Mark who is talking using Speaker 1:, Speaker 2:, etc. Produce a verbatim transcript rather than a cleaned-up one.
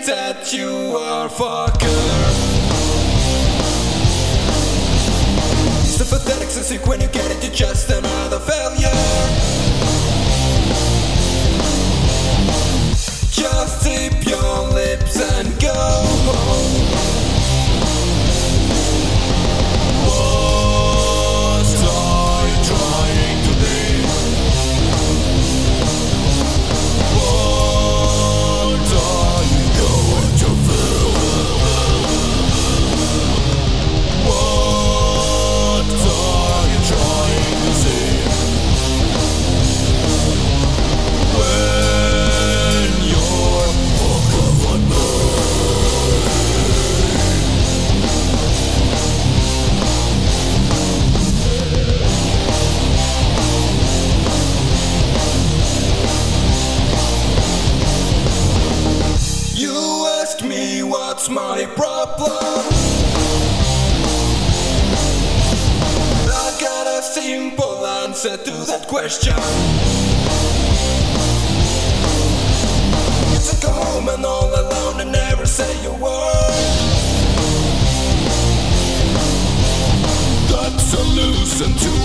Speaker 1: that you are fucker. It's the pathetic sense when you get it, you're just another failure. Just tip your lips and go home. What are you trying to be? What are you going to feel? What are you trying to see? When you're fucking with me. You asked me what's my problem. I got a simple answer to that question. You took a home and all alone and never say a word. That's a solution to